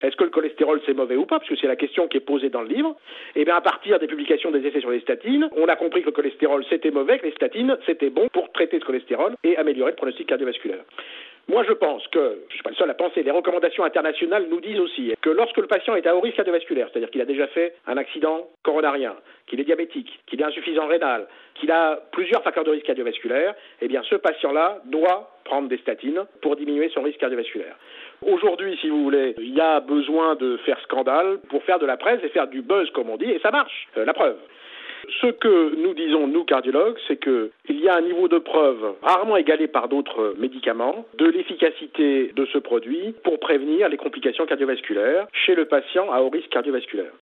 Est-ce que le cholestérol c'est mauvais ou pas? Parce que c'est la question qui est posée dans le livre. Et bien à partir des publications des essais sur les statines, on a compris que le cholestérol c'était mauvais, que les statines c'était bon pour traiter ce cholestérol et améliorer le pronostic cardiovasculaire. Moi, je pense que, je ne suis pas le seul à penser, les recommandations internationales nous disent aussi que lorsque le patient est à haut risque cardiovasculaire, c'est-à-dire qu'il a déjà fait un accident coronarien, qu'il est diabétique, qu'il est insuffisant rénal, qu'il a plusieurs facteurs de risque cardiovasculaire, eh bien ce patient-là doit prendre des statines pour diminuer son risque cardiovasculaire. Aujourd'hui, si vous voulez, il y a besoin de faire scandale pour faire de la presse et faire du buzz, comme on dit, et ça marche, la preuve. Ce que nous disons, nous cardiologues, c'est qu'il y a un niveau de preuve rarement égalé par d'autres médicaments de l'efficacité de ce produit pour prévenir les complications cardiovasculaires chez le patient à haut risque cardiovasculaire.